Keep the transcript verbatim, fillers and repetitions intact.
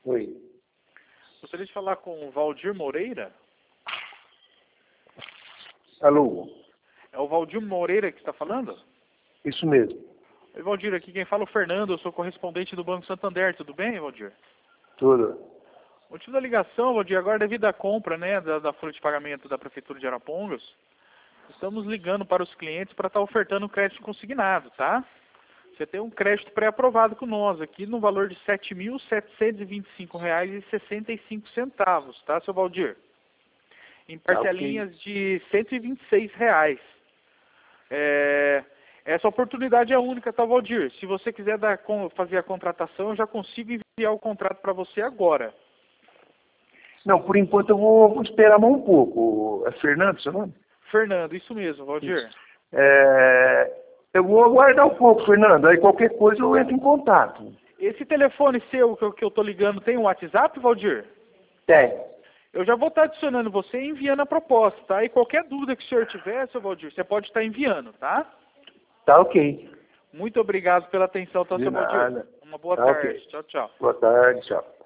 Oi. Gostaria de falar com o Valdir Moreira. Alô? É o Valdir Moreira que está falando? Isso mesmo. Oi, Valdir, aqui quem fala é o Fernando, eu sou correspondente do Banco Santander, tudo bem, Valdir? Tudo. O motivo da ligação, Valdir, agora devido à compra, né, da, da folha de pagamento da Prefeitura de Arapongas, estamos ligando para os clientes para estar ofertando crédito consignado, tá? Você tem um crédito pré-aprovado com nós aqui no valor de sete mil setecentos e vinte e cinco reais e sessenta e cinco centavos, tá, seu Valdir? Em parcelinhas Tá, okay. de cento e vinte e seis reais. É, essa oportunidade é única, tá, Valdir? Se você quiser dar, fazer a contratação, eu já consigo enviar o contrato para você agora. Não, por enquanto eu vou, vou esperar mais um pouco. É Fernando seu nome? Fernando, isso mesmo, Valdir. Isso. É, eu vou aguardar um pouco, Fernando. Aí qualquer coisa eu entro em contato. Esse telefone seu que eu, que eu tô ligando tem um WhatsApp, Valdir? Tem. Eu já vou estar adicionando você e enviando a proposta, tá? E qualquer dúvida que o senhor tiver, seu Valdir, você pode estar enviando, tá? Tá ok. Muito obrigado pela atenção, tá, De seu Valdir? nada. Uma boa Tá tarde. ok. Tchau, tchau. Boa tarde, tchau.